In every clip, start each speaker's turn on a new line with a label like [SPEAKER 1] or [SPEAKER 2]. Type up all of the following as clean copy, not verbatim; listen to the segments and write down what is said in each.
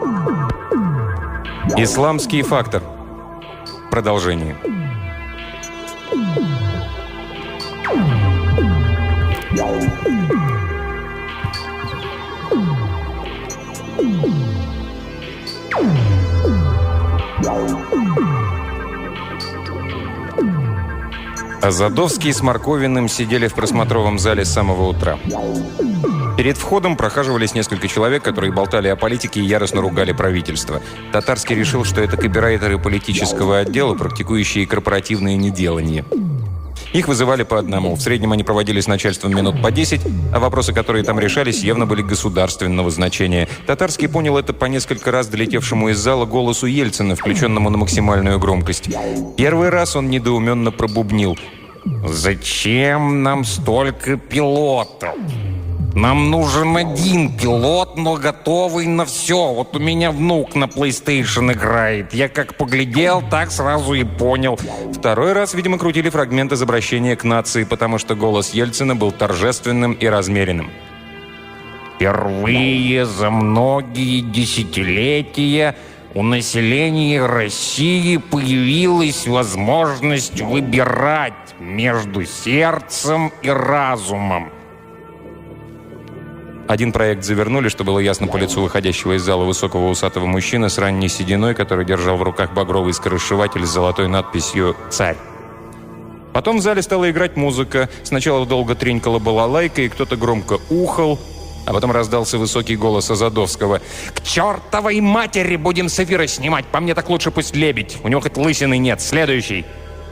[SPEAKER 1] Исламский фактор. Продолжение. А Задовский с Морковиным сидели в просмотровом зале с самого утра. Перед входом прохаживались несколько человек, которые болтали о политике и яростно ругали правительство. Татарский решил, что это копирайтеры политического отдела, практикующие корпоративные неделания. Их вызывали по одному. В среднем они проводили с начальством минут по 10, а вопросы, которые там решались, явно были государственного значения. Татарский понял это по несколько раз долетевшему из зала голосу Ельцина, включенному на максимальную громкость. Первый раз он недоуменно пробубнил: «Зачем нам столько пилотов? Нам нужен один пилот, но готовый на все. Вот у меня внук на PlayStation играет. Я как поглядел, так сразу и понял». Второй раз, видимо, крутили фрагмент из обращения к нации, потому что голос Ельцина был торжественным и размеренным. «Впервые за многие десятилетия у населения России появилась возможность выбирать между сердцем и разумом». Один проект завернули, что было ясно по лицу выходящего из зала высокого усатого мужчины с ранней сединой, который держал в руках багровый скоросшиватель с золотой надписью «Царь». Потом в зале стала играть музыка. Сначала долго тренькала балалайка, и кто-то громко ухал, а потом раздался высокий голос Азадовского: «К чертовой матери будем с эфира снимать! По мне так лучше пусть лебедь! У него хоть лысины нет! Следующий!»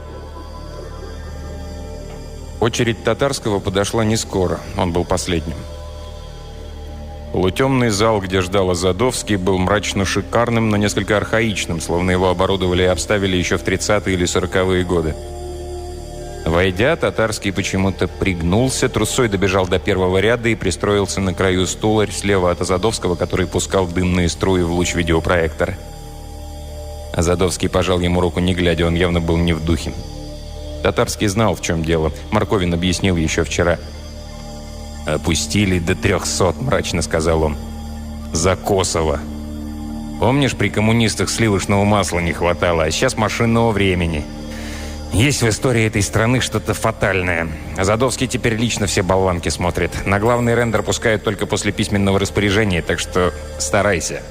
[SPEAKER 1] Очередь Татарского подошла не скоро. Он был последним. Полутемный зал, где ждал Азадовский, был мрачно шикарным, но несколько архаичным, словно его оборудовали и обставили еще в 30-е или 40-е годы. Войдя, Татарский почему-то пригнулся, трусой добежал до первого ряда и пристроился на краю стула слева от Азадовского, который пускал дымные струи в луч видеопроектора. Азадовский пожал ему руку, не глядя, он явно был не в духе. Татарский знал, в чем дело. Морковин объяснил еще вчера. «Опустили до 300», — мрачно сказал он. «За Косово. Помнишь, при коммунистах сливочного масла не хватало, а сейчас машинного времени. Есть в истории этой страны что-то фатальное. Задовский теперь лично все болванки смотрит. На главный рендер пускают только после письменного распоряжения, так что старайся».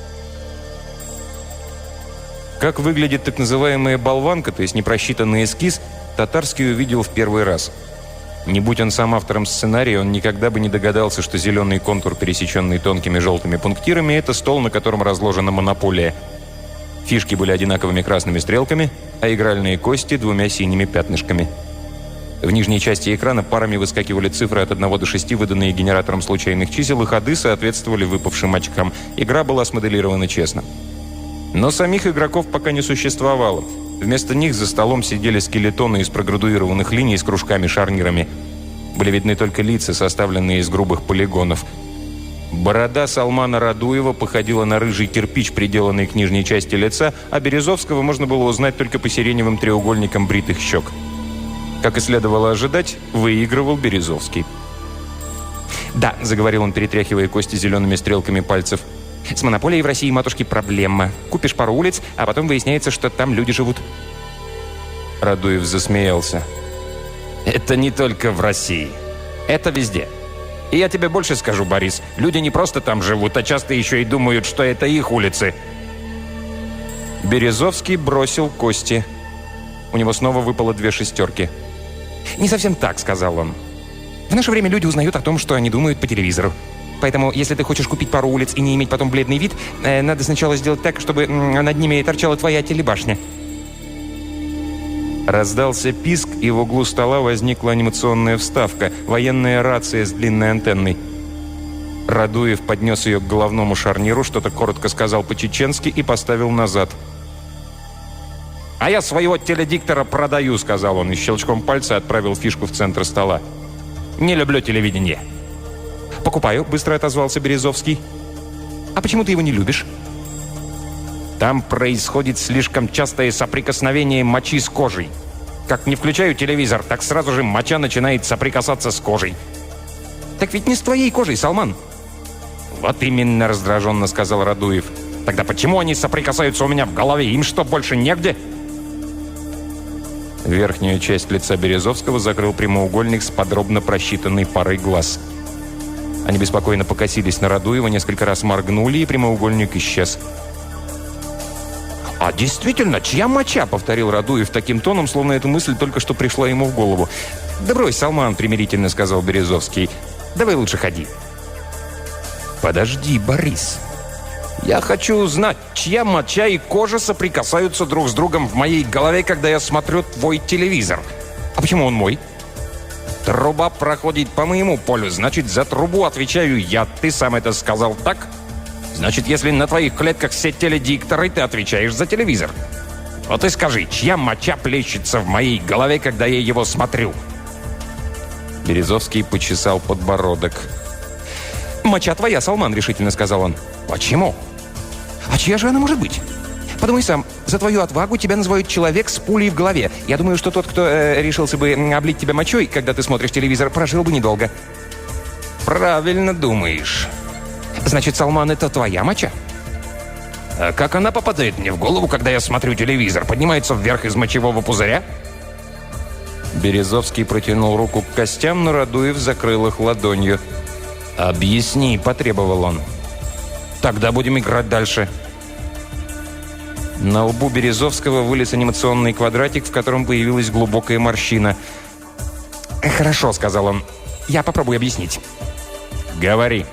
[SPEAKER 1] Как выглядит так называемая болванка, то есть непросчитанный эскиз, Татарский увидел в первый раз. Не будь он сам автором сценария, он никогда бы не догадался, что зеленый контур, пересеченный тонкими желтыми пунктирами, это стол, на котором разложена монополия. Фишки были одинаковыми красными стрелками, а игральные кости — 2 синими пятнышками. В нижней части экрана парами выскакивали цифры от 1 до 6, выданные генератором случайных чисел, и ходы соответствовали выпавшим очкам. Игра была смоделирована честно. Но самих игроков пока не существовало. Вместо них за столом сидели скелетоны из проградуированных линий с кружками-шарнирами. Были видны только лица, составленные из грубых полигонов. Борода Салмана Радуева походила на рыжий кирпич, приделанный к нижней части лица, а Березовского можно было узнать только по сиреневым треугольникам бритых щек. Как и следовало ожидать, выигрывал Березовский. «Да», — заговорил он, перетряхивая кости зелеными стрелками пальцев, «с монополией в России, матушки, проблема. Купишь пару улиц, а потом выясняется, что там люди живут». Радуев засмеялся. «Это не только в России. Это везде. И я тебе больше скажу, Борис, люди не просто там живут, а часто еще и думают, что это их улицы». Березовский бросил кости. У него снова выпало 2 шестерки. «Не совсем так», — сказал он. «В наше время люди узнают о том, что они думают по телевизору. Поэтому, если ты хочешь купить пару улиц и не иметь потом бледный вид, надо сначала сделать так, чтобы над ними торчала твоя телебашня». Раздался писк, и в углу стола возникла анимационная вставка, военная рация с длинной антенной. Радуев поднес ее к головному шарниру, что-то коротко сказал по-чеченски и поставил назад. «А я своего теледиктора продаю», — сказал он, и щелчком пальца отправил фишку в центр стола. «Не люблю телевидение». «Покупаю», — быстро отозвался Березовский. «А почему ты его не любишь?» «Там происходит слишком частое соприкосновение мочи с кожей. Как не включаю телевизор, так сразу же моча начинает соприкасаться с кожей». «Так ведь не с твоей кожей, Салман». «Вот именно», — раздраженно сказал Радуев. Тогда почему они соприкасаются у меня в голове? Им что, больше негде?» Верхнюю часть лица Березовского закрыл прямоугольник с подробно просчитанной парой глаз. Они беспокойно покосились на Радуева, несколько раз моргнули, и прямоугольник исчез. «А действительно, чья моча?» — повторил Радуев таким тоном, словно эта мысль только что пришла ему в голову. «Да брось, Салман», — примирительно сказал Березовский. «Давай лучше ходи». «Подожди, Борис. Я хочу узнать, чья моча и кожа соприкасаются друг с другом в моей голове, когда я смотрю твой телевизор. А почему он мой? Труба проходит по моему полю, значит, за трубу отвечаю я. Ты сам это сказал, так? Значит, если на твоих клетках все теледикторы, ты отвечаешь за телевизор. Вот и скажи, чья моча плещется в моей голове, когда я его смотрю?» Березовский почесал подбородок. «Моча твоя, Салман», — решительно сказал он. «Почему?» «А чья же она может быть? Подумай сам, за твою отвагу тебя называют человек с пулей в голове. Я думаю, что тот, кто решился бы облить тебя мочой, когда ты смотришь телевизор, прожил бы недолго». «Правильно думаешь. Значит, Салман, это твоя моча?» «А как она попадает мне в голову, когда я смотрю телевизор? Поднимается вверх из мочевого пузыря?» Березовский протянул руку к костям, но Радуев закрыл их ладонью. «Объясни», — потребовал он. «Тогда будем играть дальше». На лбу Березовского вылез анимационный квадратик, в котором появилась глубокая морщина. «Хорошо», — сказал он. «Я попробую объяснить». «Говори».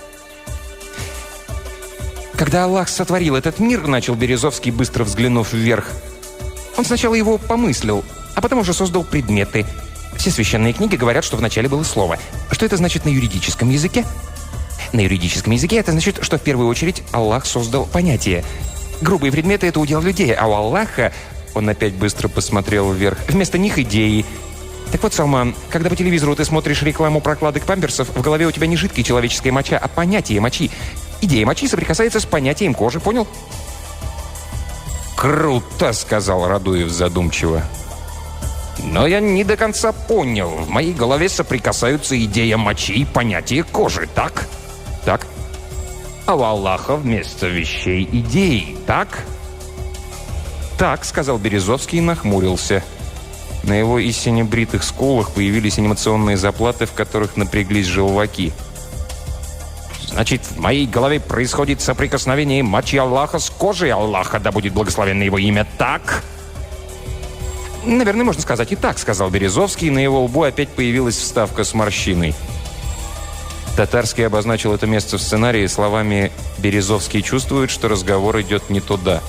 [SPEAKER 1] «Когда Аллах сотворил этот мир», — начал Березовский, быстро взглянув вверх, «он сначала его помыслил, а потом уже создал предметы. Все священные книги говорят, что вначале было слово. Что это значит на юридическом языке? На юридическом языке это значит, что в первую очередь Аллах создал понятие. Грубые предметы — это удел людей, а у Аллаха, он опять быстро посмотрел вверх, вместо них идеи. Так вот, Салман, когда по телевизору ты смотришь рекламу прокладок памперсов, в голове у тебя не жидкая человеческая моча, а понятие мочи. Идея мочи соприкасается с понятием кожи, понял?» «Круто», — сказал Радуев задумчиво. «Но я не до конца понял. В моей голове соприкасаются идея мочи и понятие кожи, так?» «Так». «А у Аллаха вместо вещей идеи, так?» «Так», — сказал Березовский и нахмурился. На его истине бритых скулах появились анимационные заплаты, в которых напряглись желваки. «Значит, в моей голове происходит соприкосновение мочи Аллаха с кожей Аллаха, да будет благословенно его имя, так?» «Наверное, можно сказать и так», — сказал Березовский, и на его лбу опять появилась вставка с морщиной. Татарский обозначил это место в сценарии словами «Березовский чувствует, что разговор идет не туда».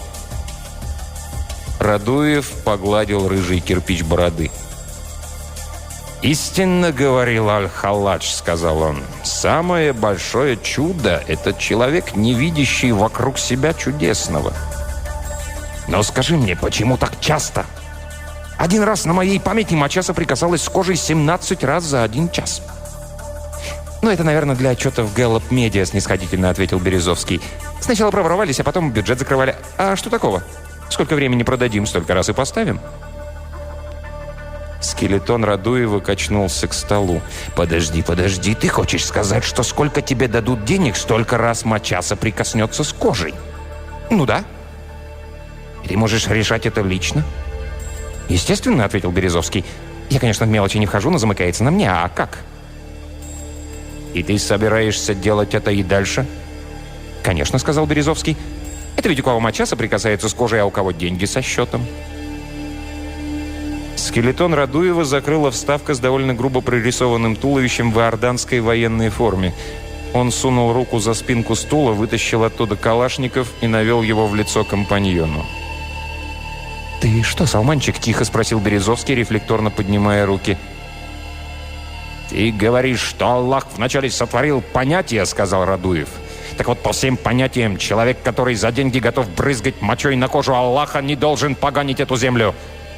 [SPEAKER 1] Радуев погладил рыжий кирпич бороды. «Истинно говорил Аль-Халладж», — сказал он. «Самое большое чудо — это человек, не видящий вокруг себя чудесного. Но скажи мне, почему так часто? Один раз на моей памяти моча соприкасалась с кожей 17 раз за 1 час». «Ну, это, наверное, для отчетов Gallup Media», — снисходительно ответил Березовский. «Сначала проворовались, а потом бюджет закрывали. А что такого? Сколько времени продадим, столько раз и поставим». Скелетон Радуева качнулся к столу. «Подожди, ты хочешь сказать, что сколько тебе дадут денег, столько раз моча соприкоснется с кожей?» «Ну да». «Ты можешь решать это лично?» «Естественно», — ответил Березовский. «Я, конечно, в мелочи не вхожу, но замыкается на мне. А как?» «И ты собираешься делать это и дальше?» «Конечно», — сказал Березовский. «Это ведь у кого моча соприкасается с кожей, а у кого деньги со счетом». Скелетон Радуева закрыла вставка с довольно грубо прорисованным туловищем в иорданской военной форме. Он сунул руку за спинку стула, вытащил оттуда калашников и навел его в лицо компаньону. «Ты что, Салманчик?» — тихо спросил Березовский, рефлекторно поднимая руки. «Ты говоришь, что Аллах вначале сотворил понятия», — сказал Радуев. «Так вот, по всем понятиям, человек, который за деньги готов брызгать мочой на кожу Аллаха, не должен поганить эту землю».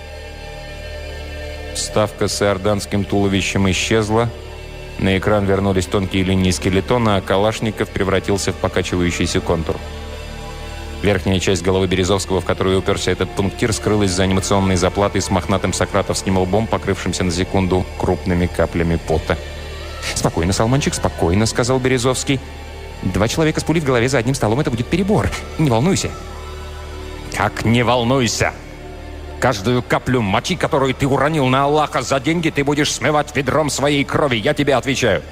[SPEAKER 1] Вставка с иорданским туловищем исчезла. На экран вернулись тонкие линии скелетона, а Калашников превратился в покачивающийся контур. Верхняя часть головы Березовского, в которую уперся этот пунктир, скрылась за анимационной заплатой с мохнатым сократовским лбом, покрывшимся на секунду крупными каплями пота. «Спокойно, Салманчик, спокойно», — сказал Березовский.
[SPEAKER 2] 2 человека с пулей в голове за одним столом — это будет перебор. Не волнуйся.
[SPEAKER 1] Как не волнуйся! Каждую каплю мочи, которую ты уронил на Аллаха за деньги, ты будешь смывать ведром своей крови, я тебе отвечаю.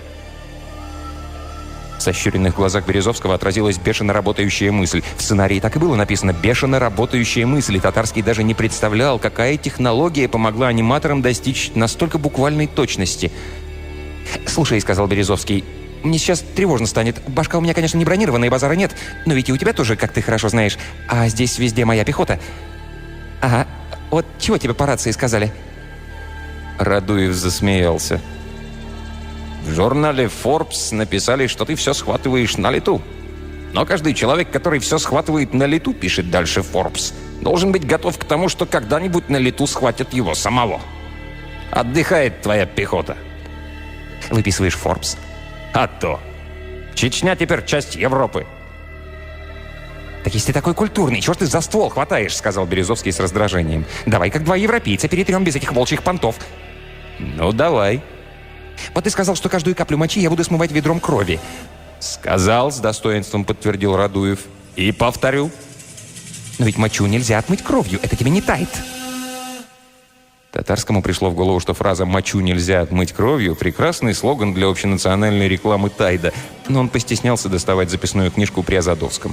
[SPEAKER 2] В сощуренных глазах Березовского отразилась бешено работающая мысль. В сценарии так и было написано «бешено работающая мысль», и Татарский даже не представлял, какая технология помогла аниматорам достичь настолько буквальной точности. «Слушай», — сказал Березовский, — «мне сейчас тревожно станет. Башка у меня, конечно, не бронированная, базара нет, но ведь и у тебя тоже, как ты хорошо знаешь. А здесь везде моя пехота». «Ага, вот чего тебе по рации сказали?»
[SPEAKER 1] Радуев засмеялся. В журнале Forbes написали, что ты все схватываешь на лету. Но каждый человек, который все схватывает на лету, пишет дальше Forbes, должен быть готов к тому, что когда-нибудь на лету схватят его самого. Отдыхает твоя пехота.
[SPEAKER 2] «Выписываешь Forbes?»
[SPEAKER 1] А то. Чечня теперь часть Европы.
[SPEAKER 2] «Так если ты такой культурный, чего ж ты за ствол хватаешь?» — сказал Березовский с раздражением. «Давай, как 2 европейца, перетрем без этих волчьих понтов».
[SPEAKER 1] Ну, давай.
[SPEAKER 2] «Вот ты сказал, что каждую каплю мочи я буду смывать ведром крови».
[SPEAKER 1] Сказал, с достоинством подтвердил Радуев. И повторю.
[SPEAKER 2] «Но ведь мочу нельзя отмыть кровью, это тебе не тает».
[SPEAKER 1] Татарскому пришло в голову, что фраза «мочу нельзя отмыть кровью» — прекрасный слоган для общенациональной рекламы Тайда, но он постеснялся доставать записную книжку при Азадовском.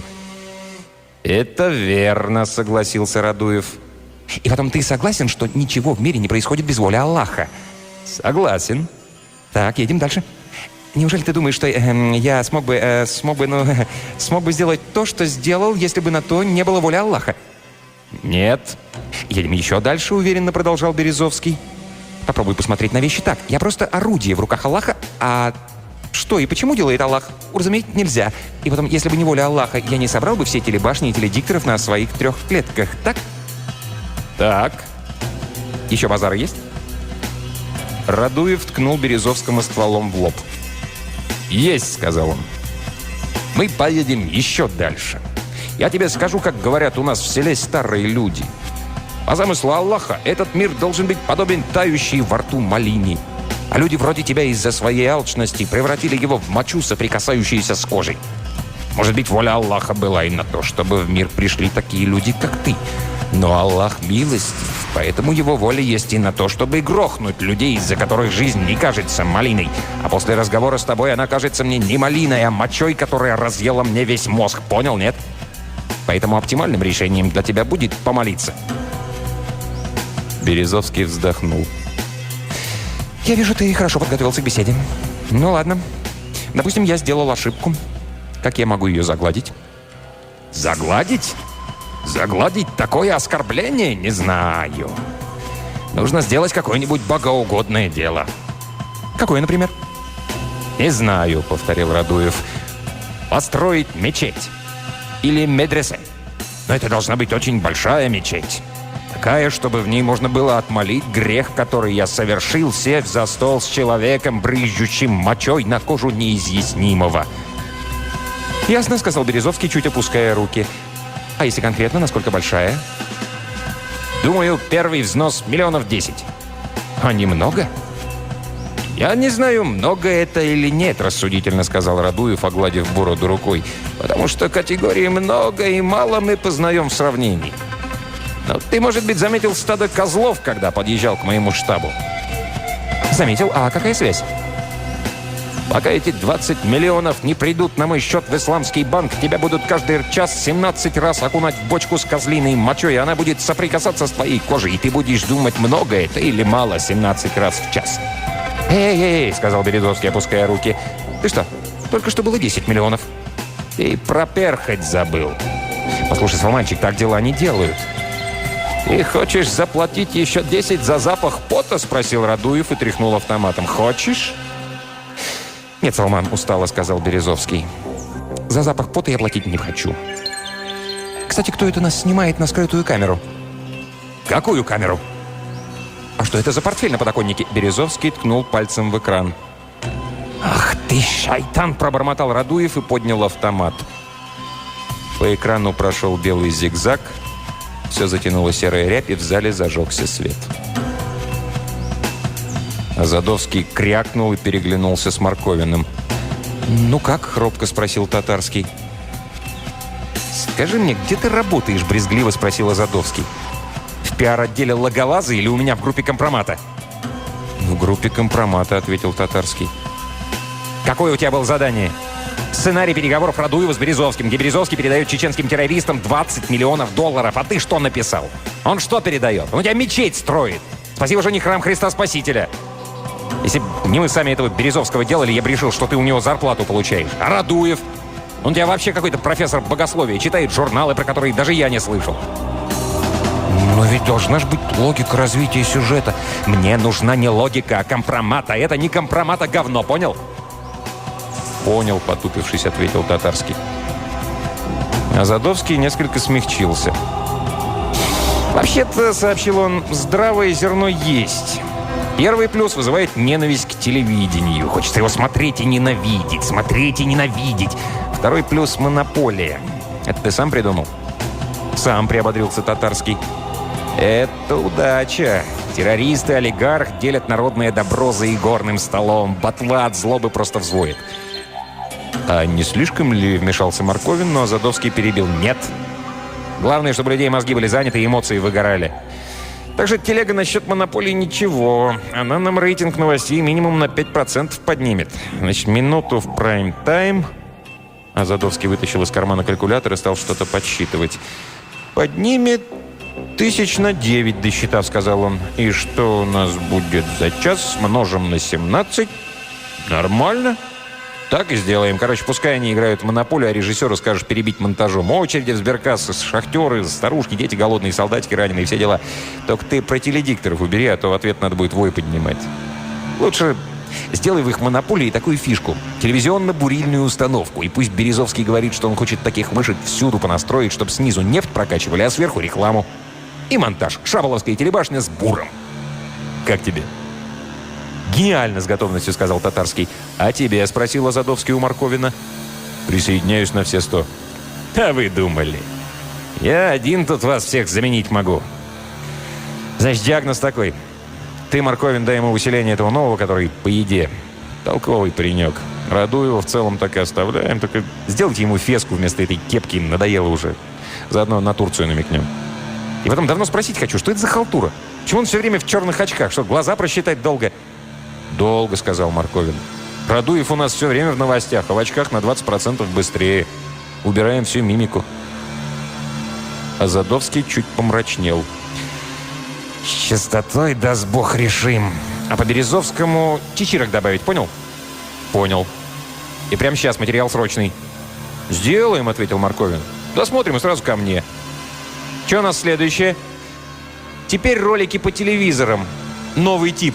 [SPEAKER 1] «Это верно», — согласился Радуев.
[SPEAKER 2] «И потом ты согласен, что ничего в мире не происходит без воли Аллаха?»
[SPEAKER 1] «Согласен».
[SPEAKER 2] «Так, едем дальше. Неужели ты думаешь, что я смог бы сделать то, что сделал, если бы на то не было воли Аллаха?»
[SPEAKER 1] «Нет».
[SPEAKER 2] «Едем еще дальше», — уверенно продолжал Березовский. «Попробуй посмотреть на вещи так. Я просто орудие в руках Аллаха, а что и почему делает Аллах, уразуметь нельзя. И потом, если бы не воля Аллаха, я не собрал бы все телебашни и теледикторов на своих 3 клетках, так?»
[SPEAKER 1] «Так».
[SPEAKER 2] «Еще базар есть?»
[SPEAKER 1] Радуев ткнул Березовскому стволом в лоб. «Есть», — сказал он. «Мы поедем еще дальше. Я тебе скажу, как говорят у нас в селе старые люди. По замыслу Аллаха, этот мир должен быть подобен тающей во рту малине. А люди вроде тебя из-за своей алчности превратили его в мочу, соприкасающуюся с кожей. Может быть, воля Аллаха была и на то, чтобы в мир пришли такие люди, как ты. Но Аллах милостив, поэтому его воля есть и на то, чтобы грохнуть людей, из-за которых жизнь не кажется малиной. А после разговора с тобой она кажется мне не малиной, а мочой, которая разъела мне весь мозг. Понял, нет? Поэтому оптимальным решением для тебя будет помолиться». Березовский вздохнул.
[SPEAKER 2] «Я вижу, ты хорошо подготовился к беседе. Ну ладно. Допустим, я сделал ошибку. Как я могу ее загладить?»
[SPEAKER 1] «Загладить? Загладить такое оскорбление? Не знаю. Нужно сделать какое-нибудь богоугодное дело».
[SPEAKER 2] «Какое, например?»
[SPEAKER 1] «Не знаю», — повторил Радуев. «Построить мечеть. Или медресе. Но это должна быть очень большая мечеть. Такая, чтобы в ней можно было отмолить грех, который я совершил, сев за стол с человеком, брызжущим мочой на кожу неизъяснимого».
[SPEAKER 2] «Ясно», — сказал Березовский, чуть опуская руки. «А если конкретно, насколько большая?»
[SPEAKER 1] «Думаю, первый взнос 10 миллионов.
[SPEAKER 2] «А немного?»
[SPEAKER 1] «Я не знаю, много это или нет», — рассудительно сказал Радуев, огладив бороду рукой. «Потому что категории много и мало мы познаем в сравнении. Но ты, может быть, заметил стадо козлов, когда подъезжал к моему штабу?»
[SPEAKER 2] «Заметил. А какая связь?»
[SPEAKER 1] «Пока эти 20 миллионов не придут на мой счет в исламский банк, тебя будут каждый час 17 раз окунать в бочку с козлиной мочой, и она будет соприкасаться с твоей кожей, и ты будешь думать, много это или мало 17 раз в час».
[SPEAKER 2] «Эй-эй-эй», — сказал Березовский, опуская руки. «Ты что, только что было 10 миллионов?»
[SPEAKER 1] «Ты про перхоть забыл».
[SPEAKER 2] «Послушай, Салманчик, так дела не делают».
[SPEAKER 1] «Ты хочешь заплатить еще 10 за запах пота?» — спросил Радуев и тряхнул автоматом. «Хочешь?»
[SPEAKER 2] «Нет, Салман», — устало сказал Березовский. «За запах пота я платить не хочу. Кстати, кто это нас снимает на скрытую камеру?»
[SPEAKER 1] «Какую камеру?»
[SPEAKER 2] «А что это за портфель на подоконнике?» Березовский ткнул пальцем в экран.
[SPEAKER 1] «Ах ты, шайтан!» — пробормотал Радуев и поднял автомат.
[SPEAKER 2] По экрану прошел белый зигзаг. Все затянуло серая рябь, и в зале зажегся свет.
[SPEAKER 1] Азадовский крякнул и переглянулся с Марковиным.
[SPEAKER 2] «Ну как?» — робко спросил Татарский. «Скажи мне, где ты работаешь?» — брезгливо спросил Азадовский. «В пиар-отделе Логолаза или у меня в группе компромата?» «В группе компромата», — ответил Татарский. «Какое у тебя было задание?» «Сценарий переговоров Радуева с Березовским, где Березовский передает чеченским террористам $20 миллионов. А ты что написал? Он что передает? Он у тебя мечеть строит. Спасибо, что не храм Христа Спасителя. Если бы не мы сами этого Березовского делали, я бы решил, что ты у него зарплату получаешь. А Радуев? Он у тебя вообще какой-то профессор богословия, читает журналы, про которые даже я не слышал». «Но ведь должна же быть логика развития сюжета». «Мне нужна не логика, а компромат. А это не компромат, а говно, понял?» «Понял», — потупившись, ответил Татарский. Азадовский несколько смягчился. «Вообще-то, — сообщил он, — здравое зерно есть. Первый плюс вызывает ненависть к телевидению. Хочется его смотреть и ненавидеть, смотреть и ненавидеть. Второй плюс — монополия. Это ты сам придумал?» «Сам», — приободрился Татарский. «Это удача. Террористы, олигарх делят народное добро за игорным столом. Ботва от злобы просто взвоет». «А не слишком ли?» — вмешался Марковин, но Азадовский перебил. «Нет. Главное, чтобы людей мозги были заняты и эмоции выгорали. Также телега насчет монополии ничего. Она нам рейтинг новостей минимум на 5% поднимет. Значит, минуту в прайм-тайм». Азадовский вытащил из кармана калькулятор и стал что-то подсчитывать. «Поднимет 1009, досчитав», — сказал он. «И что у нас будет за час? Множим на 17. Нормально. Так и сделаем. Короче, пускай они играют в монополию, а режиссеру скажешь перебить монтажом. Очереди в сберкассы, шахтеры, старушки, дети голодные, солдатики раненые, все дела. Только ты про теледикторов убери, а то в ответ надо будет вой поднимать. Лучше сделай в их монополии такую фишку. Телевизионно-бурильную установку. И пусть Березовский говорит, что он хочет таких мышек всюду понастроить, чтобы снизу нефть прокачивали, а сверху рекламу. И монтаж. Шаболовская телебашня с буром. Как тебе?» «Гениально!» — с готовностью сказал Татарский. «А тебе?» — спросил Азадовский у Марковина. «Присоединяюсь на все 100». «А вы думали? Я один тут вас всех заменить могу. Значит, диагноз такой. Ты, Марковин, дай ему усиление этого нового, который по еде. Толковый паренек. Радуева в целом так и оставляем. Только сделайте ему феску вместо этой кепки. Надоело уже. Заодно на Турцию намекнем. И потом давно спросить хочу, что это за халтура? Почему он все время в черных очках? Что, глаза просчитать долго?» «Долго», — сказал Марковин. «Радуев у нас все время в новостях, а в очках на 20% быстрее. Убираем всю мимику». Азадовский чуть помрачнел. «С частотой, даст бог, решим. А по Березовскому чичирок добавить, понял?» «Понял. И прямо сейчас материал срочный». «Сделаем», — ответил Марковин. «Досмотрим и сразу ко мне». «Что у нас следующее?» «Теперь ролики по телевизорам. Новый тип».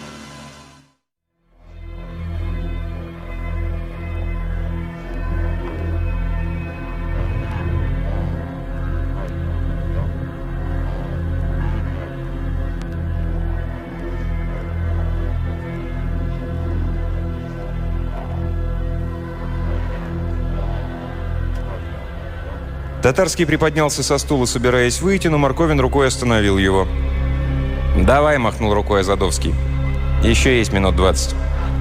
[SPEAKER 2] Татарский приподнялся со стула, собираясь выйти, но Марковин рукой остановил его. «Давай», — махнул рукой Азадовский. «Еще есть минут 20».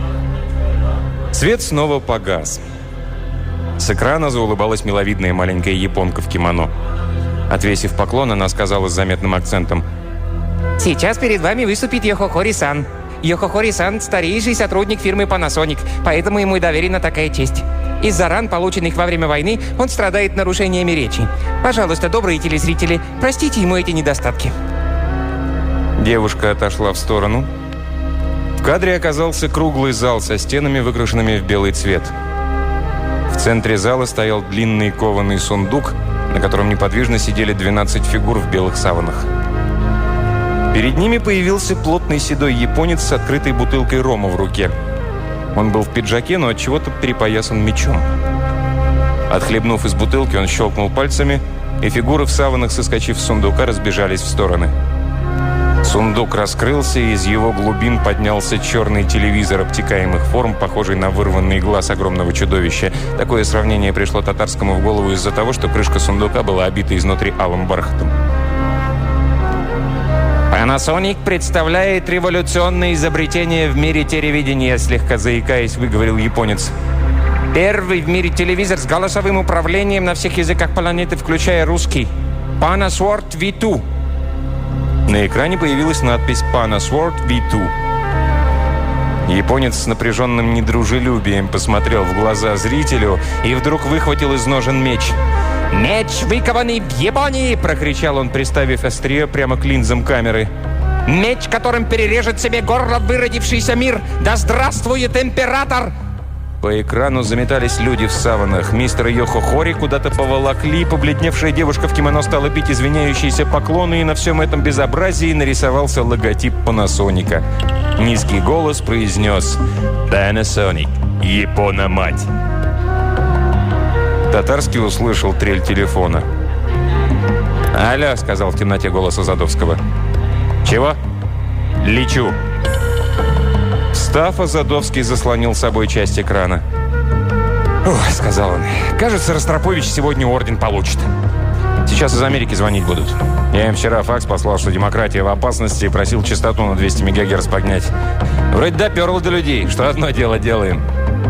[SPEAKER 2] Свет снова погас. С экрана заулыбалась миловидная маленькая японка в кимоно. Отвесив поклон, она сказала с заметным акцентом:
[SPEAKER 3] Сейчас перед вами выступит Йохохори-сан. Йохохори-сан – старейший сотрудник фирмы Panasonic, поэтому ему и доверена такая честь. Из-за ран, полученных во время войны, он страдает нарушениями речи. Пожалуйста, добрые телезрители, простите ему эти недостатки.
[SPEAKER 2] Девушка отошла в сторону. В кадре оказался круглый зал со стенами, выкрашенными в белый цвет. В центре зала стоял длинный кованый сундук, на котором неподвижно сидели 12 фигур в белых саванах. Перед ними появился плотный седой японец с открытой бутылкой рома в руке. Он был в пиджаке, но от чего-то перепоясан мечом. Отхлебнув из бутылки, он щелкнул пальцами, и фигуры в саванах, соскочив с сундука, разбежались в стороны. Сундук раскрылся, и из его глубин поднялся черный телевизор обтекаемых форм, похожий на вырванный глаз огромного чудовища. Такое сравнение пришло Татарскому в голову из-за того, что крышка сундука была обита изнутри алым бархатом.
[SPEAKER 3] Panasonic представляет революционное изобретение в мире телевидения, слегка заикаясь, выговорил японец. Первый в мире телевизор с голосовым управлением на всех языках планеты, включая русский. Panasword V2.
[SPEAKER 1] На экране появилась надпись «Panasword V2». Японец с напряженным недружелюбием посмотрел в глаза зрителю и вдруг выхватил из ножен меч.
[SPEAKER 3] «Меч, выкованный в Японии!» – прокричал он, приставив острие прямо к линзам камеры. «Меч, которым перережет себе горло выродившийся мир! Да здравствует император!»
[SPEAKER 1] По экрану заметались люди в саванах. Мистер Йохо Хори куда-то поволокли. Побледневшая девушка в кимоно стала пить извиняющиеся поклоны, и на всем этом безобразии нарисовался логотип Panasonic. Низкий голос произнес «Panasonic, Япона-мать». Татарский услышал трель телефона. «Алло», — сказал в темноте голос Азадовского. «Чего?» «Лечу». Встав, Азадовский заслонил собой часть экрана.
[SPEAKER 3] «Ох», — сказал он, — «кажется, Ростропович сегодня орден получит».
[SPEAKER 1] Сейчас из Америки звонить будут. Я им вчера факс послал, что демократия в опасности, и просил частоту на 200 МГц поднять. Вроде доперло до людей, что одно дело делаем.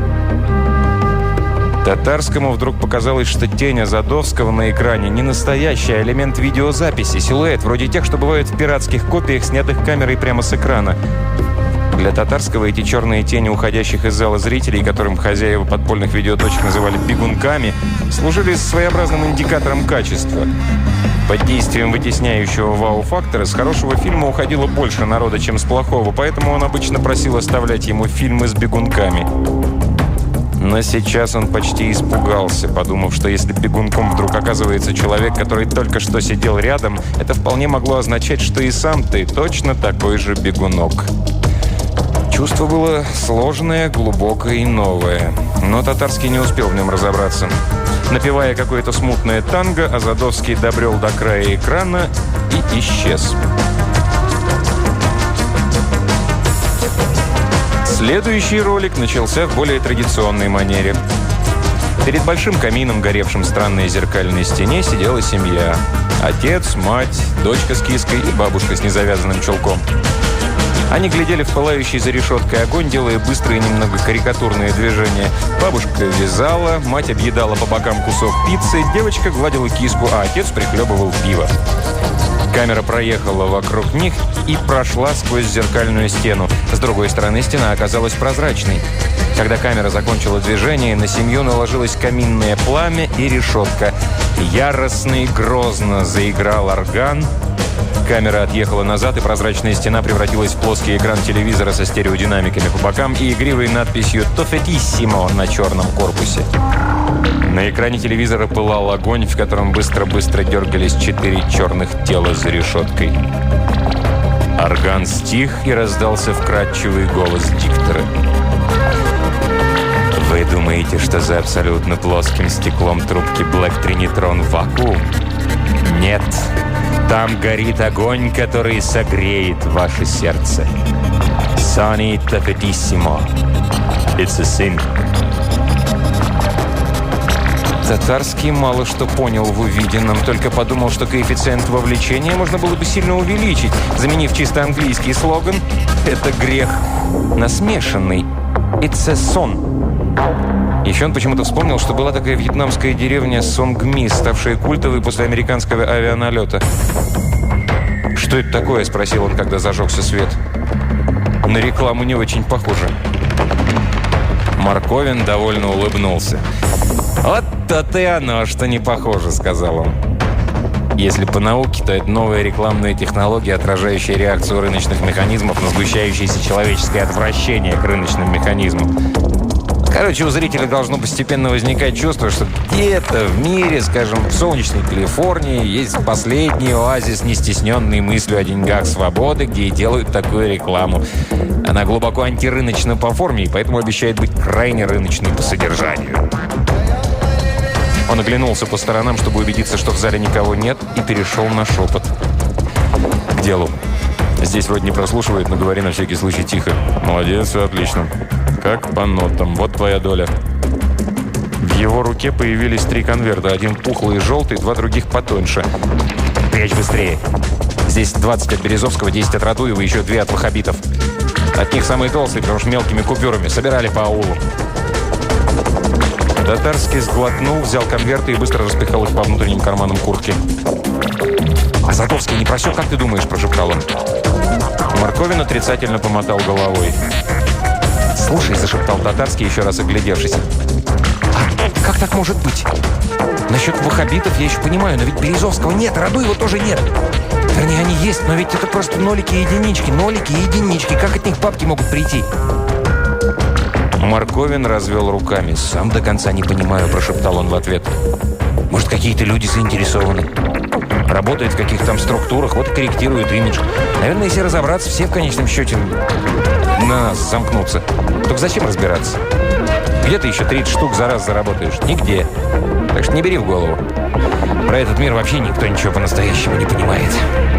[SPEAKER 1] Татарскому вдруг показалось, что тень Азадовского на экране не настоящий, а элемент видеозаписи, силуэт, вроде тех, что бывают в пиратских копиях, снятых камерой прямо с экрана. Для Татарского эти черные тени уходящих из зала зрителей, которым хозяева подпольных видеоточек называли «бегунками», служили своеобразным индикатором качества. Под действием вытесняющего вау-фактора с хорошего фильма уходило больше народа, чем с плохого, поэтому он обычно просил оставлять ему фильмы с бегунками. Но сейчас он почти испугался, подумав, что если бегунком вдруг оказывается человек, который только что сидел рядом, это вполне могло означать, что и сам ты точно такой же бегунок. Чувство было сложное, глубокое и новое. Но Татарский не успел в нем разобраться. Напевая какое-то смутное танго, Азадовский добрел до края экрана и исчез. Следующий ролик начался в более традиционной манере. Перед большим камином, горевшим в странной зеркальной стене, сидела семья. Отец, мать, дочка с киской и бабушка с незавязанным чулком. Они глядели в пылающий за решеткой огонь, делая быстрые, немного карикатурные движения. Бабушка вязала, мать объедала по бокам кусок пиццы, девочка гладила киску, а отец прихлебывал пиво. Камера проехала вокруг них и прошла сквозь зеркальную стену. С другой стороны стена оказалась прозрачной. Когда камера закончила движение, на семью наложилось каминное пламя и решетка. Яростно и грозно заиграл орган. Камера отъехала назад, и прозрачная стена превратилась в плоский экран телевизора со стереодинамиками по бокам и игривой надписью «Тофетиссимо» на черном корпусе. На экране телевизора пылал огонь, в котором быстро-быстро дергались 4 черных тела за решеткой. Орган стих, и раздался вкрадчивый голос диктора. «Вы думаете, что за абсолютно плоским стеклом трубки Black Trinitron вакуум? Нет. Там горит огонь, который согреет ваше сердце. Soni Tafetissimo. It's a sin». Татарский мало что понял в увиденном, только подумал, что коэффициент вовлечения можно было бы сильно увеличить, заменив чисто английский слоган «Это грех» на смешанный «It's a son». Еще он почему-то вспомнил, что была такая вьетнамская деревня Сонгми, ставшая культовой после американского авианалета. «Что это такое?» – спросил он, когда зажегся свет. «На рекламу не очень похоже». Марковин довольно улыбнулся. «Вот то-то и оно, что не похоже», — сказал он. «Если по науке, то это новая рекламная технология, отражающая реакцию рыночных механизмов на сгущающееся человеческое отвращение к рыночным механизмам. Короче, у зрителя должно постепенно возникать чувство, что где-то в мире, скажем, в солнечной Калифорнии, есть последний оазис, не стесненный мыслью о деньгах свободы, где и делают такую рекламу. Она глубоко антирыночна по форме, и поэтому обещает быть крайне рыночной по содержанию». Он оглянулся по сторонам, чтобы убедиться, что в зале никого нет, и перешел на шепот. «К делу. Здесь вроде не прослушивает, но говори на всякий случай тихо». «Молодец, все отлично. Как по нотам. Вот твоя доля». В его руке появились 3 конверта. Один пухлый и желтый, 2 других потоньше. «Прячь быстрее. Здесь 20 от Березовского, 10 от Радуева и еще 2 от Вахабитов. От них самые толстые, потому что мелкими купюрами. Собирали по аулу». Татарский сглотнул, взял конверты и быстро распихал их по внутренним карманам куртки.
[SPEAKER 2] «А Задовский не просек, как ты думаешь?» – прошептал он.
[SPEAKER 1] Марковин отрицательно помотал головой.
[SPEAKER 2] «Слушай», – зашептал Татарский, еще раз оглядевшись. «А как так может быть? Насчет ваххабитов я еще понимаю, но ведь Березовского нет, Радуева тоже нет. Вернее, они есть, но ведь это просто нолики и единички. Нолики и единички. Как от них бабки могут прийти?»
[SPEAKER 1] Марковин развел руками.
[SPEAKER 2] «Сам до конца не понимаю», – прошептал он в ответ. «Может, какие-то люди заинтересованы. Работают в каких-то там структурах, вот и корректируют имидж. Наверное, если разобраться, все в конечном счете на нас замкнутся. Только зачем разбираться? Где ты еще 30 штук за раз заработаешь? Нигде. Так что не бери в голову. Про этот мир вообще никто ничего по-настоящему не понимает».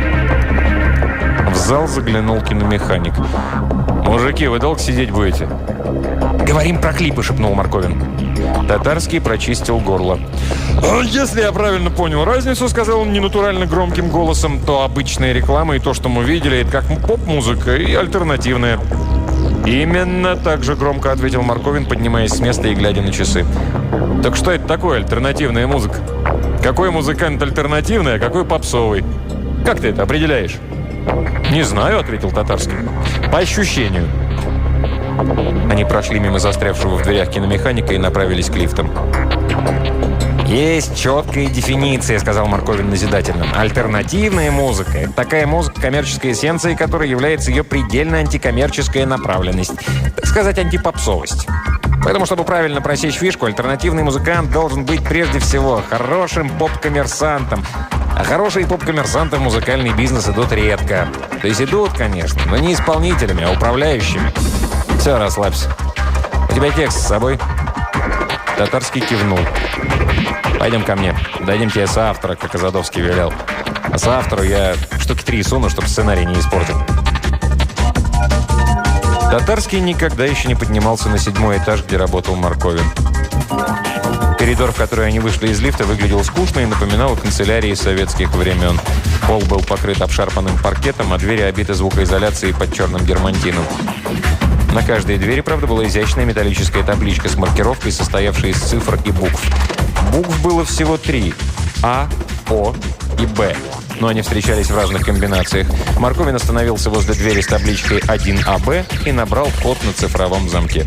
[SPEAKER 1] В зал заглянул киномеханик. «Мужики, вы долго сидеть будете?»
[SPEAKER 2] «Говорим про клипы», — шепнул Марковин.
[SPEAKER 1] Татарский прочистил горло. «Если я правильно понял разницу, — сказал он ненатурально громким голосом, — то обычная реклама и то, что мы видели, это как поп-музыка и альтернативная». «Именно так же громко, — ответил Марковин, поднимаясь с места и глядя на часы. Так что это такое альтернативная музыка? Какой музыкант альтернативный, а какой попсовый? Как ты это определяешь?» «Не знаю, — ответил Татарский. — По ощущению».
[SPEAKER 2] Они прошли мимо застрявшего в дверях киномеханика и направились к лифтам. «Есть четкая дефиниция, — сказал Марковин назидательно. — Альтернативная музыка — это такая музыка, коммерческой эссенцией которой является ее предельно антикоммерческая направленность. Так сказать, антипопсовость. Поэтому, чтобы правильно просечь фишку, альтернативный музыкант должен быть прежде всего хорошим поп-коммерсантом. А хорошие поп-коммерсанты в музыкальный бизнес идут редко. То есть идут, конечно, но не исполнителями, а управляющими. Все, расслабься. У тебя текст с собой?»
[SPEAKER 1] Татарский кивнул.
[SPEAKER 2] «Пойдем ко мне. Дадим тебе соавтора, как Азадовский велел. А соавтору я штуки 3 суну, чтобы сценарий не испортил».
[SPEAKER 1] Татарский никогда еще не поднимался на 7-й этаж, где работал Марковин. Коридор, в который они вышли из лифта, выглядел скучно и напоминал канцелярии советских времен. Пол был покрыт обшарпанным паркетом, а двери обиты звукоизоляцией под черным дермантином. На каждой двери, правда, была изящная металлическая табличка с маркировкой, состоявшей из цифр и букв. Букв было всего 3 – А, О и Б. Но они встречались в разных комбинациях. Марковин остановился возле двери с табличкой 1АБ и набрал код на цифровом замке.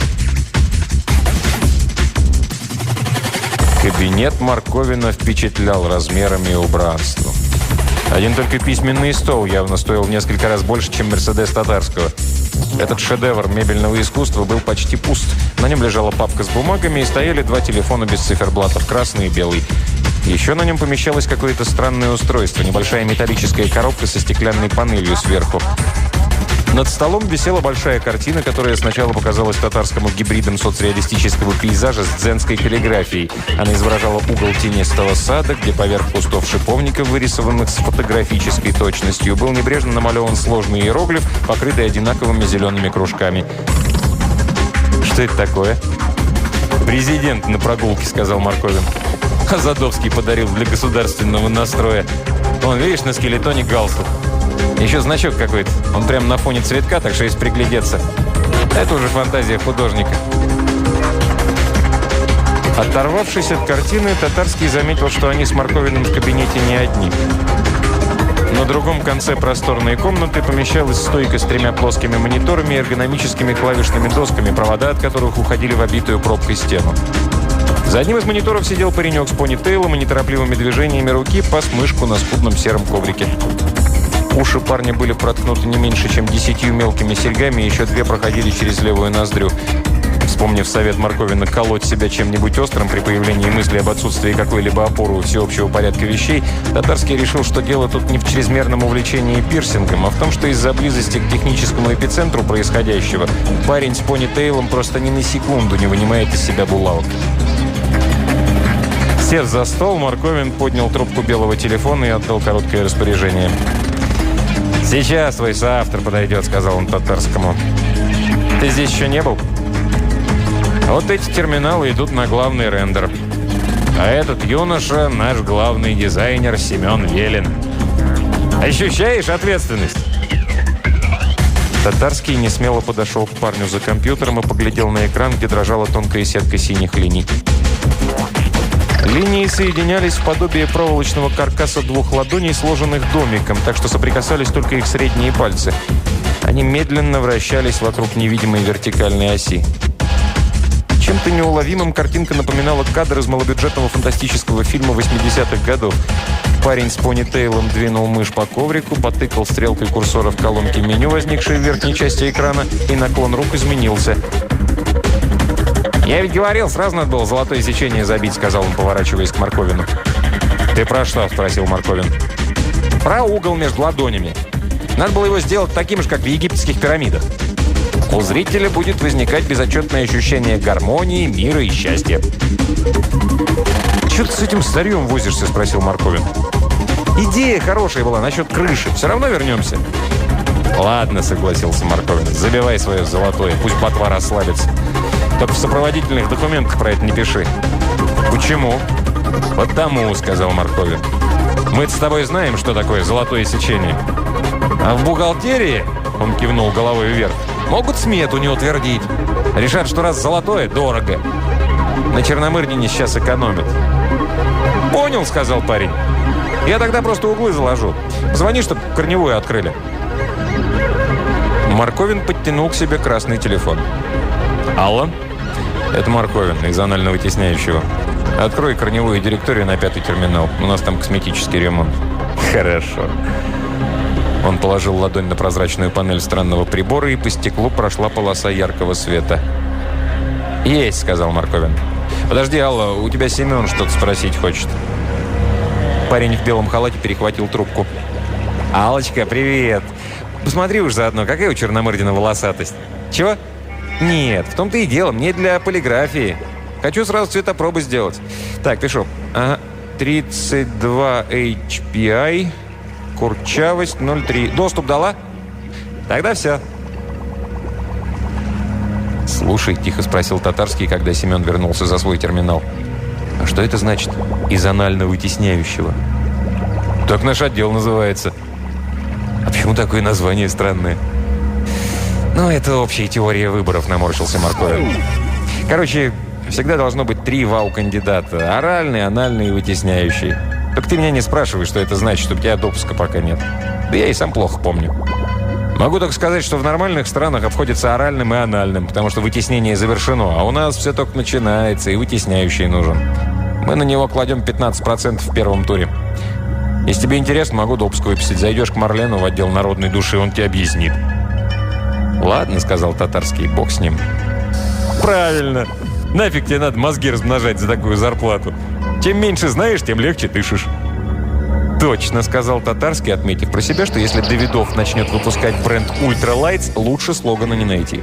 [SPEAKER 1] Кабинет Марковина впечатлял размерами и убранством. Один только письменный стол явно стоил в несколько раз больше, чем «Мерседес» Татарского. Этот шедевр мебельного искусства был почти пуст. На нем лежала папка с бумагами и стояли 2 телефона без циферблатов, красный и белый. Еще на нем помещалось какое-то странное устройство, небольшая металлическая коробка со стеклянной панелью сверху. Над столом висела большая картина, которая сначала показалась Татарскому гибридом соцреалистического пейзажа с дзенской каллиграфией. Она изображала угол тенистого сада, где поверх кустов шиповника, вырисованных с фотографической точностью, был небрежно намалеван сложный иероглиф, покрытый одинаковыми зелеными кружками. «Что это такое?» «Президент на прогулке», — сказал Марковин. «А Задовский подарил для государственного настроя. Вон, видишь, на скелетоне галстук. Еще значок какой-то. Он прямо на фоне цветка, так что если приглядеться. Это уже фантазия художника». Оторвавшись от картины, Татарский заметил, что они с Марковиным в кабинете не одни. На другом конце просторной комнаты помещалась стойка с 3 плоскими мониторами и эргономическими клавишными досками, провода от которых уходили в обитую пробкой стену. За одним из мониторов сидел паренек с понитейлом и неторопливыми движениями руки пас мышку на скудном сером коврике. Уши парня были проткнуты не меньше, чем 10 мелкими серьгами, и еще 2 проходили через левую ноздрю. Вспомнив совет Марковина колоть себя чем-нибудь острым при появлении мысли об отсутствии какой-либо опоры у всеобщего порядка вещей, Татарский решил, что дело тут не в чрезмерном увлечении пирсингом, а в том, что из-за близости к техническому эпицентру происходящего парень с понитейлом просто ни на секунду не вынимает из себя булавок. Сев за стол, Марковин поднял трубку белого телефона и отдал короткое распоряжение. «Сейчас твой соавтор подойдет», — сказал он Татарскому. «Ты здесь еще не был? Вот эти терминалы идут на главный рендер. А этот юноша — наш главный дизайнер Семен Велин. Ощущаешь ответственность?» Татарский несмело подошел к парню за компьютером и поглядел на экран, где дрожала тонкая сетка синих линий. Линии соединялись в подобие проволочного каркаса двух ладоней, сложенных домиком, так что соприкасались только их средние пальцы. Они медленно вращались вокруг невидимой вертикальной оси. Чем-то неуловимым картинка напоминала кадр из малобюджетного фантастического фильма 80-х годов. Парень с понитейлом двинул мышь по коврику, потыкал стрелкой курсора в колонке меню, возникшей в верхней части экрана, и наклон рук изменился. «Я ведь говорил, сразу надо было золотое сечение забить», — сказал он, поворачиваясь к Марковину. «Ты про что?» — спросил Марковин. «Про угол между ладонями. Надо было его сделать таким же, как в египетских пирамидах. У зрителя будет возникать безотчетное ощущение гармонии, мира и счастья». «Чего ты с этим старьем возишься?» — спросил Марковин. «Идея хорошая была насчет крыши. Все равно вернемся». «Ладно», — согласился Марковин. «Забивай свое золотое, пусть ботва расслабится. Только в сопроводительных документах про это не пиши». «Почему?» «Потому», — сказал Марковин. «Мы-то с тобой знаем, что такое золотое сечение. А в бухгалтерии, — он кивнул головой вверх, — могут смету не утвердить. Решат, что раз золотое, дорого. На Черномырдине сейчас экономят». «Понял», — сказал парень. «Я тогда просто углы заложу. Звони, чтобы корневую открыли». Марковин подтянул к себе красный телефон. «Алло? Это Марковин из анально-вытесняющего. Открой корневую директорию на 5-й терминал. У нас там косметический ремонт». «Хорошо». Он положил ладонь на прозрачную панель странного прибора, и по стеклу прошла полоса яркого света. «Есть», — сказал Марковин. «Подожди, Алла, у тебя Семен что-то спросить хочет». Парень в белом халате перехватил трубку. «Аллочка, привет. Посмотри уж заодно, какая у Черномырдина волосатость». «Чего?» «Нет, в том-то и дело. Мне для полиграфии. Хочу сразу цветопробы сделать». «Так, пишу. Ага. 32 HPI. Курчавость 0,3. Доступ дала?» «Тогда все». «Слушай», — тихо спросил Татарский, когда Семен вернулся за свой терминал. «А что это значит? Из анально-вытесняющего?» «Так наш отдел называется». «А почему такое название странное?» «Ну, это общая теория выборов», — наморщился Марковин. «Короче, всегда должно быть 3 вау-кандидата. Оральный, анальный и вытесняющий. Только ты меня не спрашивай, что это значит, у тебя допуска пока нет. Да я и сам плохо помню. Могу только сказать, что в нормальных странах обходится оральным и анальным, потому что вытеснение завершено, а у нас все только начинается, и вытесняющий нужен. Мы на него кладем 15% в первом туре. Если тебе интересно, могу допуск выписать. Зайдешь к Марлену в отдел народной души, он тебе объяснит». «Ладно», — сказал Татарский, — «бог с ним». «Правильно. Нафиг тебе надо мозги размножать за такую зарплату. Чем меньше знаешь, тем легче дышишь». «Точно», — сказал Татарский, отметив про себя, что если Давидов начнет выпускать бренд Ultra Lights, лучше слогана не найти.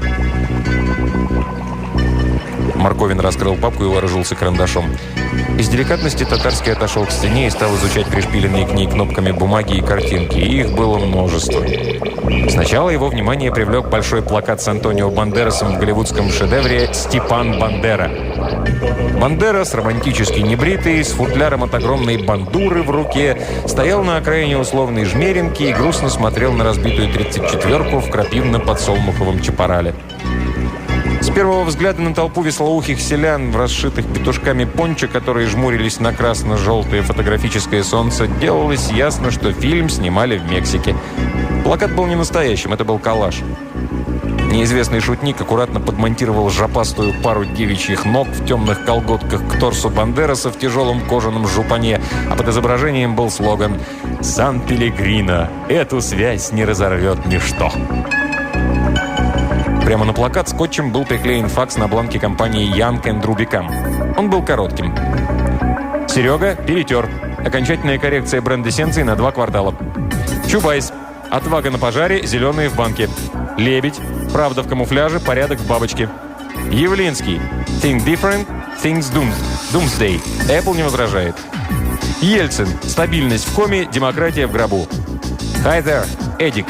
[SPEAKER 1] Марковин раскрыл папку и вооружился карандашом. Из деликатности Татарский отошел к стене и стал изучать пришпиленные к ней кнопками бумаги и картинки. И их было множество. Сначала его внимание привлек большой плакат с Антонио Бандерасом в голливудском шедевре «Степан Бандера». Бандерас, романтически небритый, с футляром от огромной бандуры в руке, стоял на окраине условной Жмеринки и грустно смотрел на разбитую 34-ку в крапивно-подсолнуховом чапарале. С первого взгляда на толпу веслоухих селян в расшитых петушками пончо, которые жмурились на красно-желтое фотографическое солнце, делалось ясно, что фильм снимали в Мексике. Плакат был не настоящим, это был коллаж. Неизвестный шутник аккуратно подмонтировал жопастую пару девичьих ног в темных колготках к торсу Бандераса в тяжелом кожаном жупане, а под изображением был слоган «Сан-Пелегрино. Эту связь не разорвет ничто». Прямо на плакат скотчем был приклеен факс на бланке компании Young & Rubicam. Он был коротким. «Серега, перетер. Окончательная коррекция бренд-эссенции на 2 квартала. Чубайс. Отвага на пожаре, зеленые в банке. Лебедь. Правда в камуфляже, порядок в бабочке. Явлинский. Think different, things doomed. Doomsday. Apple не возражает. Ельцин. Стабильность в коме, демократия в гробу. Hi there, Эдик».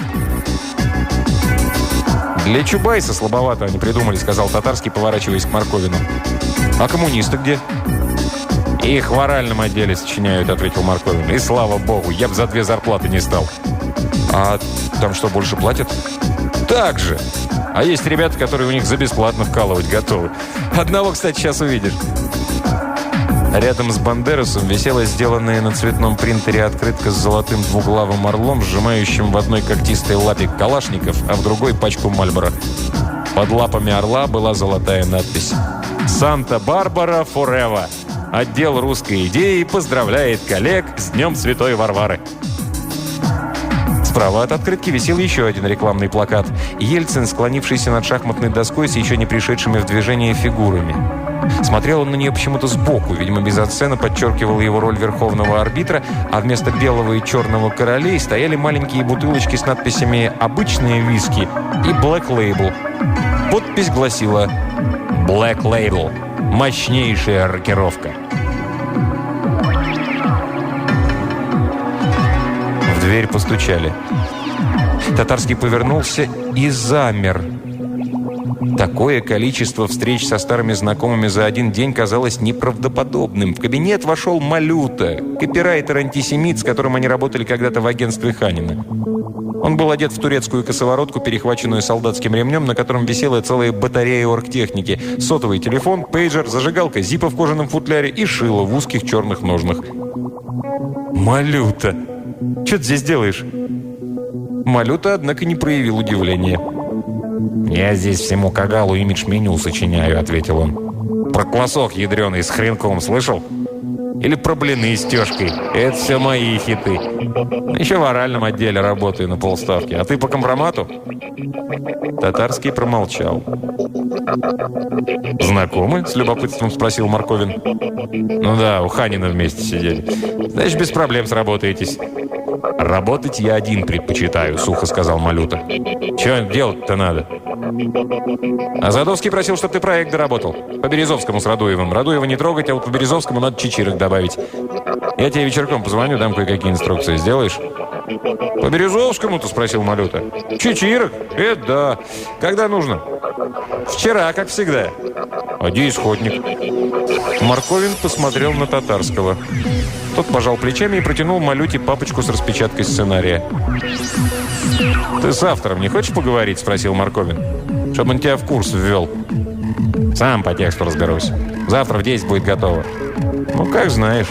[SPEAKER 1] «Для Чубайса слабовато они придумали», — сказал Татарский, поворачиваясь к Марковину. «А коммунисты где?» «Их в оральном отделе сочиняют», — ответил Марковин. «И слава богу, я бы за 2 зарплаты не стал». «А там что, больше платят?» «Так же. А есть ребята, которые у них за бесплатно вкалывать готовы. Одного, кстати, сейчас увидишь». Рядом с Бандерасом висела сделанная на цветном принтере открытка с золотым двуглавым орлом, сжимающим в одной когтистой лапе калашников, а в другой пачку Мальборо. Под лапами орла была золотая надпись: «Санта-Барбара Форева. Отдел русской идеи поздравляет коллег с Днем Святой Варвары». Справа от открытки висел еще один рекламный плакат. Ельцин, склонившийся над шахматной доской с еще не пришедшими в движение фигурами. Смотрел он на нее почему-то сбоку, видимо, мизансцена подчеркивала его роль верховного арбитра, а вместо белого и черного королей стояли маленькие бутылочки с надписями «Обычные виски» и «Black Label». Подпись гласила «Black Label. Мощнейшая рокировка». В дверь постучали. Татарский повернулся и замер. Такое количество встреч со старыми знакомыми за один день казалось неправдоподобным. В кабинет вошел Малюта, копирайтер-антисемит, с которым они работали когда-то в агентстве Ханина. Он был одет в турецкую косоворотку, перехваченную солдатским ремнем, на котором висела целая батарея оргтехники, сотовый телефон, пейджер, зажигалка, зиппо в кожаном футляре и шило в узких черных ножнах. «Малюта! Что ты здесь делаешь?» Малюта, однако, не проявил удивления. «Я здесь всему Кагалу имидж-меню сочиняю», — ответил он. «Про квасок ядреный с хренком слышал? Или про блины с тёшкой? Это все мои хиты. Еще в оральном отделе работаю на полставки. А ты по компромату?» Татарский промолчал. «Знакомы?» — с любопытством спросил Марковин. «Ну да, у Ханина вместе сидели. Значит, без проблем сработаетесь». «Работать я один предпочитаю», — сухо сказал Малюта. «Чего делать-то надо?» «А Задовский просил, чтобы ты проект доработал. По Березовскому с Радуевым. Радуева не трогать, а вот по Березовскому надо чичирок добавить. Я тебе вечерком позвоню, дам кое-какие инструкции. Сделаешь?» «По Березовскому-то?» — спросил Малюта. «Чичирок? Это да. Когда нужно?» «Вчера, как всегда». «А где исходник?» Марковин посмотрел на Татарского. Тот пожал плечами и протянул Малюте папочку с распечаткой сценария. «Ты с автором не хочешь поговорить?» — спросил Марковин. «Чтобы он тебя в курс ввел». «Сам по тексту разберусь. Завтра в 10 будет готово». «Ну, как знаешь».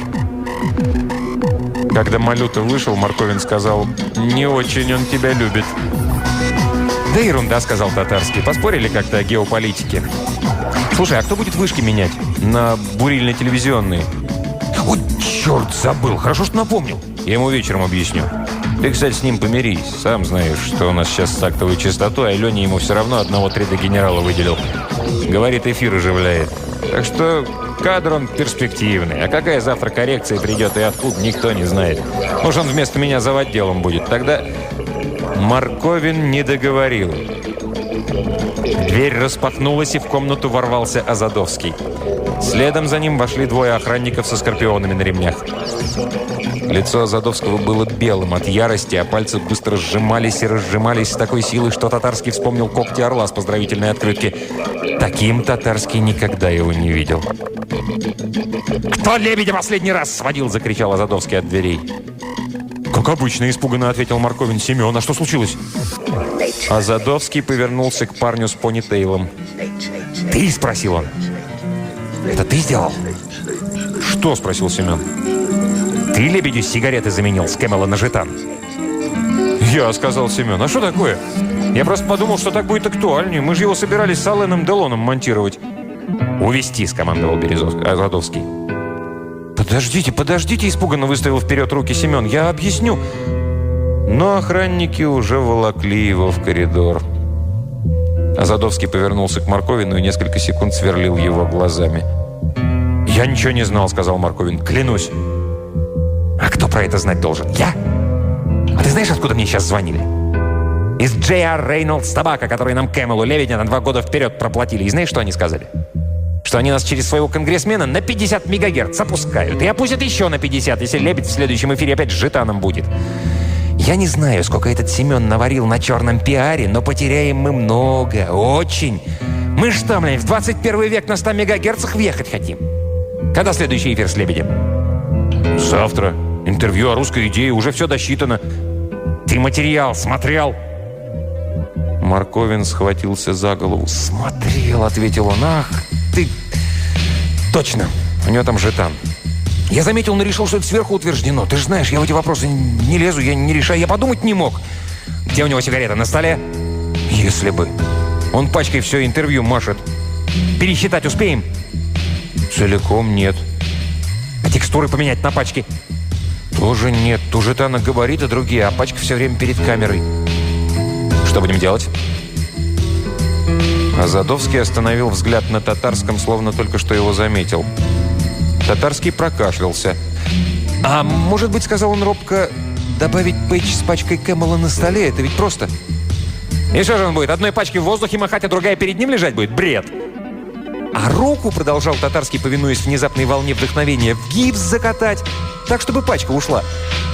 [SPEAKER 1] Когда Малюта вышел, Марковин сказал: «Не очень он тебя любит». «Да ерунда», — сказал Татарский. «Поспорили как-то о геополитике». «Слушай, а кто будет вышки менять? На бурильно-телевизионные?» «Ой, черт, забыл. Хорошо, что напомнил. Я ему вечером объясню. Ты, кстати, с ним помирись. Сам знаешь, что у нас сейчас с тактовой частотой, а Леня ему все равно одного 3D-генерала выделил. Говорит, эфир оживляет. Так что кадр он перспективный. А какая завтра коррекция придет и откуда, никто не знает. Может, он вместо меня заводделом будет. Тогда...» Марковин не договорил. Дверь распахнулась, и в комнату ворвался Азадовский. Следом за ним вошли двое охранников со скорпионами на ремнях. Лицо Азадовского было белым от ярости, а пальцы быстро сжимались и разжимались с такой силой, что Татарский вспомнил когти орла с поздравительной открытки. Таким Татарский никогда его не видел. «Кто лебедя последний раз сводил?» — закричал Азадовский от дверей. «Как обычно», — испуганно ответил Марковин. «Семен, а что случилось?» Азадовский повернулся к парню с понитейлом. «Ты?» — спросил он. «Это ты сделал?» «Что?» — спросил Семен. «Ты лебедю сигареты заменил с Кэмела на жетан?» «Я», — сказал Семен. «А что такое? Я просто подумал, что так будет актуальнее. Мы же его собирались с Алленом Делоном монтировать». «Увести», — скомандовал Азадовский. «Подождите», — испуганно выставил вперед руки Семен. «Я объясню». Но охранники уже волокли его в коридор. Азадовский повернулся к Марковину и несколько секунд сверлил его глазами. «Я ничего не знал», — сказал Марковин. «Клянусь». «А кто про это знать должен? Я? А ты знаешь, откуда мне сейчас звонили? Из J.R. Reynolds Tobacco, который нам Кэмелу Левиня на 2 года вперед проплатили. И знаешь, что они сказали? Что они нас через своего конгрессмена на 50 мегагерц опускают. И опустят еще на 50, если Лебедь в следующем эфире опять с жетаном будет. Я не знаю, сколько этот Семен наварил на черном пиаре, но потеряем мы много, очень. Мы что, блядь, в 21 век на 100 мегагерцах въехать хотим? Когда следующий эфир с Лебедем? Завтра. Интервью о русской идее, уже все досчитано. Ты материал смотрел? Марковин схватился за голову. «Смотрел», — ответил он. «Ах ты! Точно, у него там жетан».
[SPEAKER 2] Я заметил, он решил, что это сверху утверждено. Ты же знаешь, я в эти вопросы не лезу, я не решаю, я подумать не мог.
[SPEAKER 3] Где у него сигарета? На столе?
[SPEAKER 2] Если бы. Он пачкой все интервью машет.
[SPEAKER 3] Пересчитать успеем?
[SPEAKER 2] Целиком нет.
[SPEAKER 3] А текстуры поменять на пачке?
[SPEAKER 2] Тоже нет. Ту же Тана габариты другие, а пачка все время перед камерой.
[SPEAKER 3] Что будем делать?
[SPEAKER 1] Азадовский остановил взгляд на Татарском, словно только что его заметил. Татарский прокашлялся.
[SPEAKER 2] «А может быть, — сказал он робко, — добавить пейдж с пачкой Кэмела на столе? Это ведь просто».
[SPEAKER 3] И что же он будет? Одной пачки в воздухе махать, а другая перед ним лежать будет? Бред!
[SPEAKER 2] «А руку, — продолжал Татарский, повинуясь внезапной волне вдохновения, — в гипс закатать, так, чтобы пачка ушла».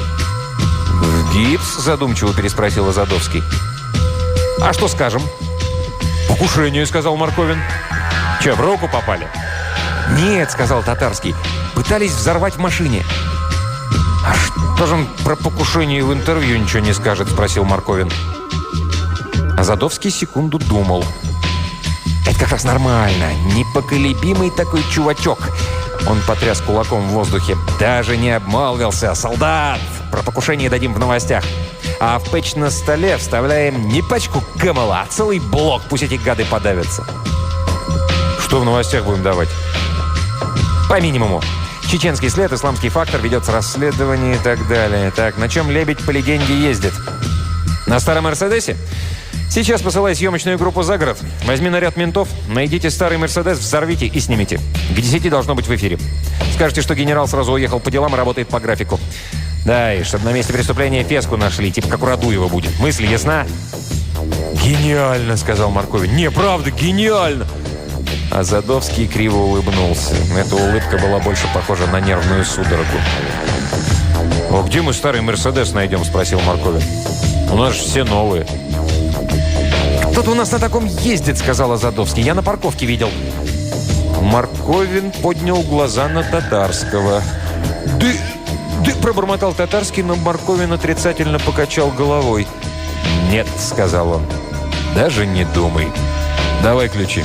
[SPEAKER 1] «В гипс?» – задумчиво переспросил Азадовский.
[SPEAKER 3] А что скажем?
[SPEAKER 1] «Покушение», – сказал Марковин. «Че, в руку попали?»
[SPEAKER 2] «Нет, — сказал Татарский, — пытались взорвать в машине».
[SPEAKER 1] «А что же он про покушение в интервью ничего не скажет?» – спросил Марковин.
[SPEAKER 2] Азадовский секунду думал. «Это как раз нормально. Непоколебимый такой чувачок». Он потряс кулаком в воздухе. «Даже не обмолвился. Солдат! Про покушение дадим в новостях. А в пэтч на столе вставляем не пачку Кэмела, а целый блок. Пусть эти гады подавятся».
[SPEAKER 1] «Что в новостях будем давать?»
[SPEAKER 2] «По минимуму. Чеченский след, исламский фактор, ведется расследование и так далее. Так, на чем Лебедь по легенде ездит?»
[SPEAKER 3] На старом Мерседесе?
[SPEAKER 1] «Сейчас посылай съемочную группу за город. Возьми наряд ментов, найдите старый Мерседес, взорвите и снимите. К 10 должно быть в эфире. Скажите, что генерал сразу уехал по делам и работает по графику. Да, и чтобы на месте преступления феску нашли, типа как у Радуева будет. Мысль ясна?»
[SPEAKER 2] «Гениально!» — сказал Марковин. «Не, правда, гениально!»
[SPEAKER 1] А Задовский криво улыбнулся. Эта улыбка была больше похожа на нервную судорогу. «А где мы старый Мерседес найдем?» – спросил Марковин. «У нас же все новые».
[SPEAKER 2] «Кто-то у нас на таком ездит», — сказал Азадовский. «Я на парковке видел».
[SPEAKER 1] Марковин поднял глаза на Татарского. «Да, пробормотал Татарский, но Марковин отрицательно покачал головой. «Нет», — сказал он, — «даже не думай. Давай ключи».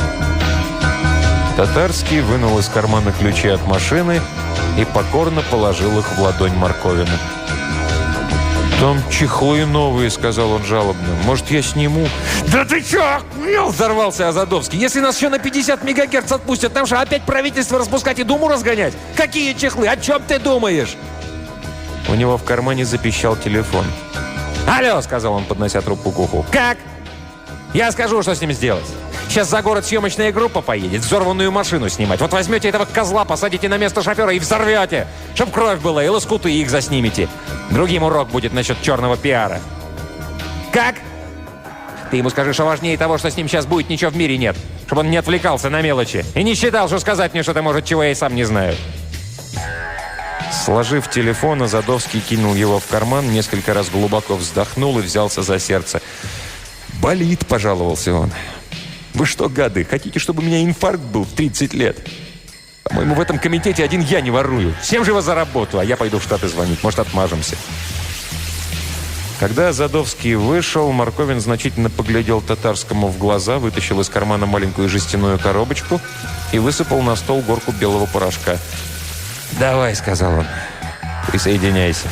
[SPEAKER 1] Татарский вынул из кармана ключи от машины и покорно положил их в ладонь Марковина. «Там чехлы новые», — сказал он жалобно. «Может, я сниму?»
[SPEAKER 2] «Да ты чё, охуел?» — взорвался Азадовский. «Если нас еще на 50 мегагерц отпустят, нам же опять правительство распускать и Думу разгонять? Какие чехлы? О чем ты думаешь?»
[SPEAKER 1] У него в кармане запищал телефон.
[SPEAKER 2] «Алло», — сказал он, поднося трубку к уху. «Как? Я скажу, что с ним сделать. Сейчас за город съемочная группа поедет, взорванную машину снимать. Вот возьмете этого козла, посадите на место шофера и взорвете, чтоб кровь была, и лоскуты их заснимете. Другим урок будет насчет черного пиара». «Как? Ты ему скажи, что важнее того, что с ним сейчас будет, ничего в мире нет. Чтобы он не отвлекался на мелочи и не считал, что сказать мне что-то может, чего я и сам не знаю».
[SPEAKER 1] Сложив телефон, Азадовский кинул его в карман, несколько раз глубоко вздохнул и взялся за сердце.
[SPEAKER 2] «Болит», — пожаловался он. «Вы что, гады, хотите, чтобы у меня инфаркт был в 30 лет? По-моему, в этом комитете один я не ворую. Всем же его за работу, а я пойду в Штаты звонить. Может, отмажемся».
[SPEAKER 1] Когда Задовский вышел, Марковин значительно поглядел Татарскому в глаза, вытащил из кармана маленькую жестяную коробочку и высыпал на стол горку белого порошка.
[SPEAKER 2] «Давай», — сказал он, — «присоединяйся».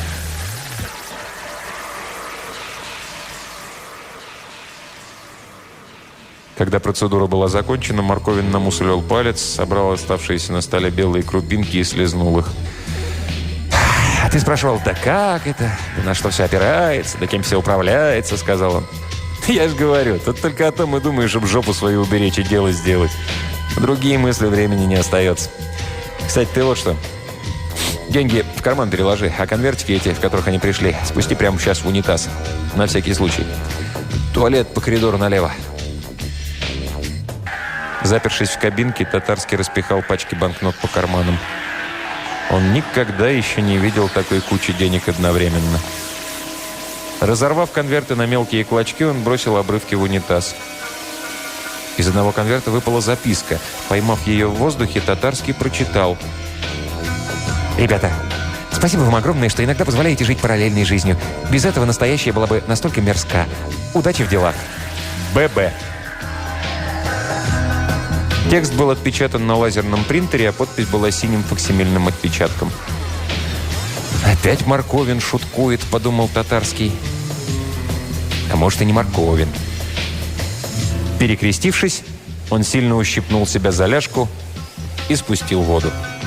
[SPEAKER 1] Когда процедура была закончена, Марковин намусолил палец, собрал оставшиеся на столе белые крупинки и слезнул их.
[SPEAKER 2] «А ты спрашивал, да как это? Да на что все опирается? Да кем все управляется?» — сказал он.
[SPEAKER 1] «Я же говорю, тут только о том и думаешь, чтобы жопу свою уберечь и дело сделать. Другие мысли времени не остается. Кстати, ты вот что. Деньги в карман переложи, а конвертики эти, в которых они пришли, спусти прямо сейчас в унитаз. На всякий случай. Туалет по коридору налево». Запершись в кабинке, Татарский распихал пачки банкнот по карманам. Он никогда еще не видел такой кучи денег одновременно. Разорвав конверты на мелкие клочки, он бросил обрывки в унитаз. Из одного конверта выпала записка. Поймав ее в воздухе, Татарский прочитал.
[SPEAKER 2] «Ребята, спасибо вам огромное, что иногда позволяете жить параллельной жизнью. Без этого настоящая была бы настолько мерзка. Удачи в делах. ББ».
[SPEAKER 1] Текст был отпечатан на лазерном принтере, а подпись была синим факсимильным отпечатком.
[SPEAKER 2] «Опять Марковин шуткует», — подумал Татарский. «А может, и не Марковин».
[SPEAKER 1] Перекрестившись, он сильно ущипнул себя за ляжку и спустил воду.